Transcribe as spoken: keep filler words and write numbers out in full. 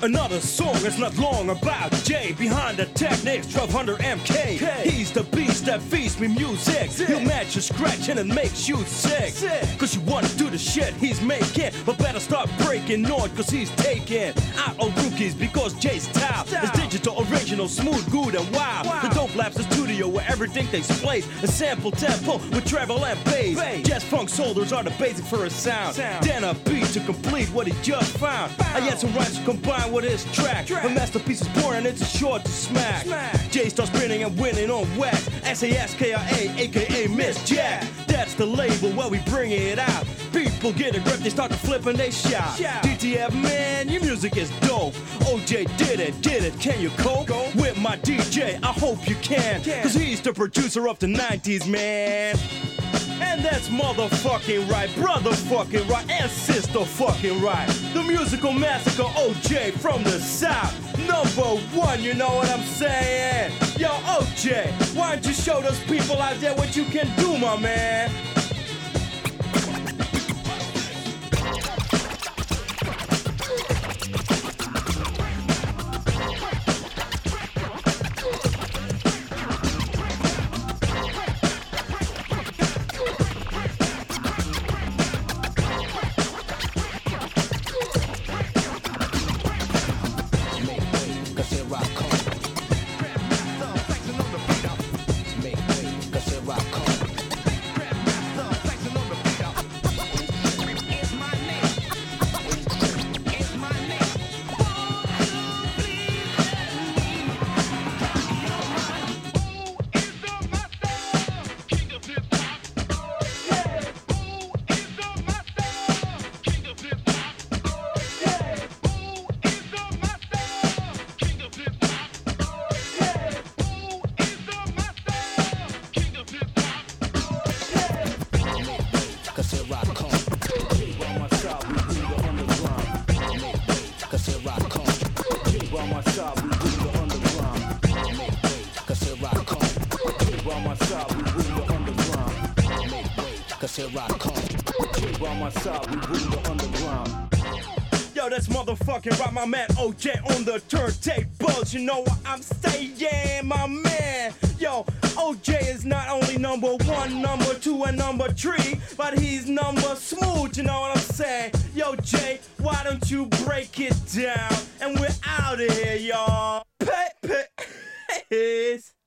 Another song is not long about Jay. Behind the Technics, twelve hundred M K. He's the beast that feeds me music. He'll match your scratching and makes you sick. Cause you wanna do the shit he's making, but better start breaking on, cause he's taking out all rookies. Because Jay's style is digital, original, smooth, good and wild. The Dope Labs, the studio where everything takes place. A sample tempo with treble and bass. Jazz funk soldiers are the basic for a sound. Then a beat to complete what he just found. I had some rhymes to combine with his track. A masterpiece is born and it's short to smack. Jay starts spinning and winning on wax. S A S K I A, aka Miss Jack. That's the label where we bring it out. People get a grip, they start to flip and they shout. D T F, man, your music is dope. O J did it, did it, can you cope? With my D J, I hope you can. Cause he's the producer of the nineties, man. And that's motherfucking right, brother fucking right, and sister fucking right. The musical massacre O J from the South. Number one, you know what I'm saying? Yo, O J, why don't you show those people out there what you can do, my man? Yo, that's motherfucking right, my man O J on the turntables. You know what I'm saying, my man. Yo, O J is not only number one, number two, and number three, but he's number smooth, you know what I'm saying? Yo, Jay, why don't you break it down? And we're out of here, y'all. Peace.